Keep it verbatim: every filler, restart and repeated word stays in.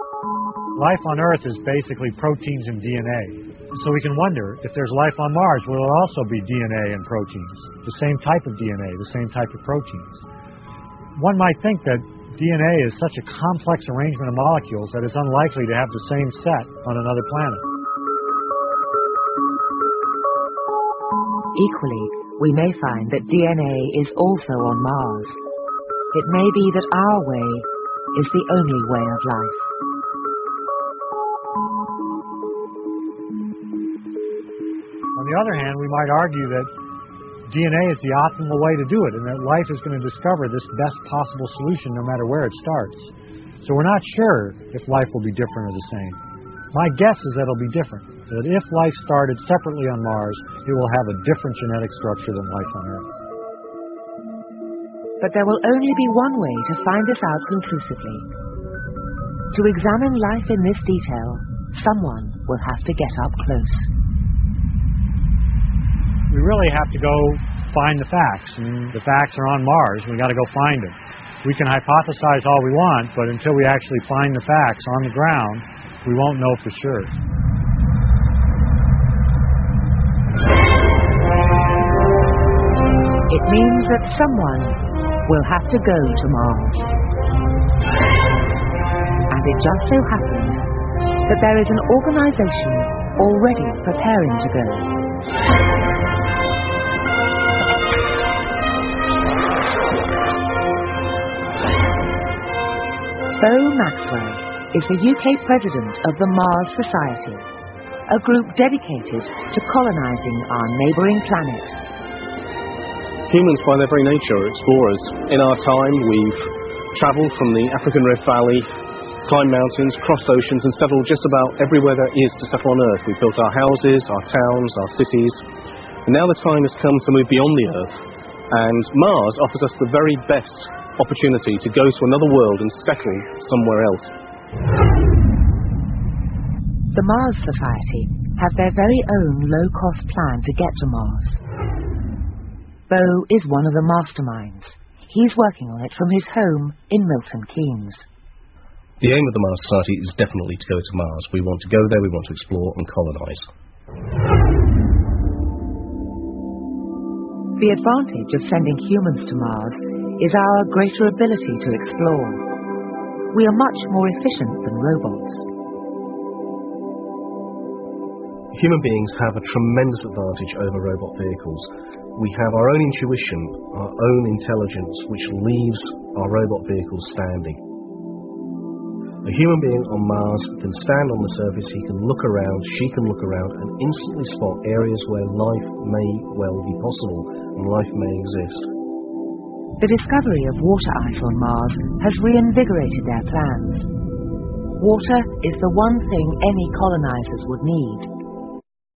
Life on Earth is basically proteins and D N A. So we can wonder, if there's life on Mars, will it also be D N A and proteins? The same type of D N A, the same type of proteins. One might think that D N A is such a complex arrangement of molecules that it's unlikely to have the same set on another planet. Equally, we may find that D N A is also on Mars. It may be that our way is the only way of life. On the other hand, we might argue that D N A is the optimal way to do it, and that life is going to discover this best possible solution no matter where it starts. So we're not sure if life will be different or the same. My guess is that it'll be different, that if life started separately on Mars, it will have a different genetic structure than life on Earth. But there will only be one way to find this out conclusively. To examine life in this detail, someone will have to get up close. We really have to go find the facts, and the facts are on Mars. We've got to go find them. We can hypothesize all we want, but until we actually find the facts on the ground, we won't know for sure. It means that someone will have to go to Mars. And it just so happens that there is an organization already preparing to go. Bo Maxwell is the U K president of the Mars Society, a group dedicated to colonizing our neighboring planet. Humans, by their very nature, are explorers. In our time, we've travelled from the African Rift Valley, climbed mountains, crossed oceans, and settled just about everywhere there is to settle on Earth. We've built our houses, our towns, our cities. And now the time has come to move beyond the Earth. And Mars offers us the very best opportunity to go to another world and settle somewhere else. The Mars Society have their very own low-cost plan to get to Mars. Bo is one of the masterminds. He's working on it from his home in Milton Keynes. The aim of the Mars Society is definitely to go to Mars. We want to go there, we want to explore and colonise. The advantage of sending humans to Mars is our greater ability to explore. We are much more efficient than robots. Human beings have a tremendous advantage over robot vehicles. We have our own intuition, our own intelligence, which leaves our robot vehicles standing. A human being on Mars can stand on the surface, he can look around, she can look around and instantly spot areas where life may well be possible and life may exist. The discovery of water ice on Mars has reinvigorated their plans. Water is the one thing any colonizers would need.